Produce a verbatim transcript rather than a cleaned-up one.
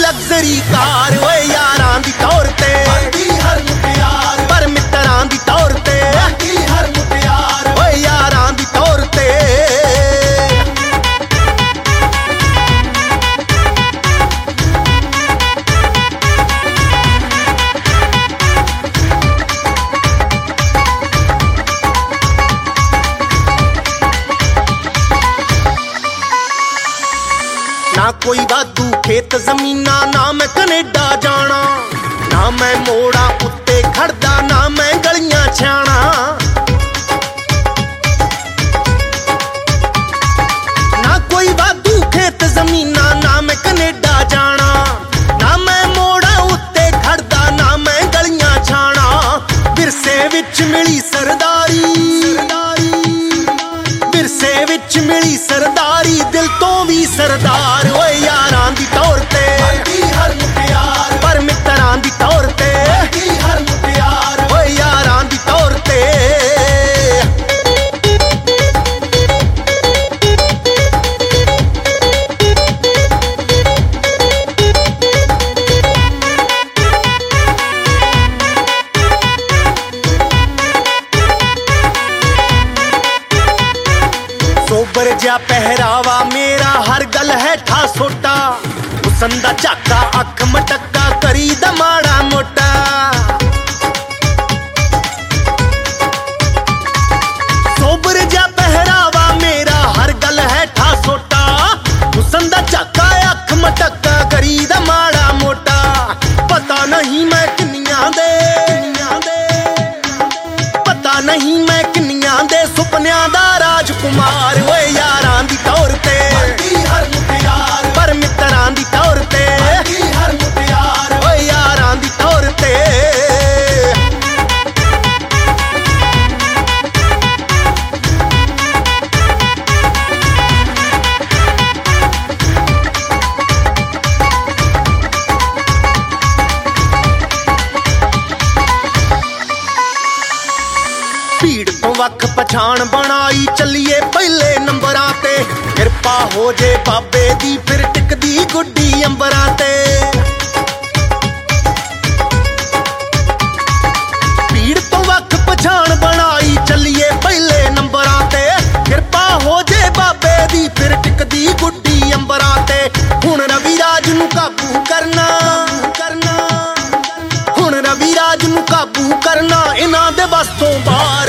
luxury car ओए यारां दी तौर ते हर मुटियार पर मित्रां दी तौर ते हर मुटियार ओए यारां दी तौर ते ना कोई वाधू खेत जमीना ना मैं कनेडा जाना ना मैं मोड़ा उत्ते खड़दा ना मैं गलियां छाना ना कोई वाधू खेत जमीना ना मैं कनेडा जाना ना मैं मोड़ा उत्ते खड़दा ना मैं गलियां छाना विरसे विच मिली सरदारी विरसे विच मिली सरदारी दिल तो भी सरदार ओए यारां दी तौर ते हर मुटियार पर मित्रां दी तौर ते हर मुटियार ओए यारां दी तौर ते सोबर जा पहरावा मेरा हर गल है ठा सोटा हुसन दा झाका अख मटक्का करी दा माड़ा मोटा सोबर जा पहरावा मेरा हर गल है ठा सोटा हुसन दा झाका अख मटक्का करी दा माड़ा मोटा पता नहीं मैं किन्नियां दे पता नहीं मैं किन्नियां दे सुपनियां दा राजकुमार ओए यारां दी तौर ते हर मुटियार पर मित्रां दी तौर ते हर मुटियार ओए यारां दी तौर ते भीड़ तो वख पछाण बनाई चलिए पहले नंबरां ते किरपा हो जे बाबे दी फिर टिकदी गुड्डी अंबरां ते भीड़ तो वख पछाण बनाई चलिए पहले नंबरां ते किरपा हो जे बाबे दी फिर टिकदी गुड्डी अंबरां ते हुण रवि राज नूं काबू करना करना हुण रवि राज नूं काबू करना इन्हां दे बस तों बाहर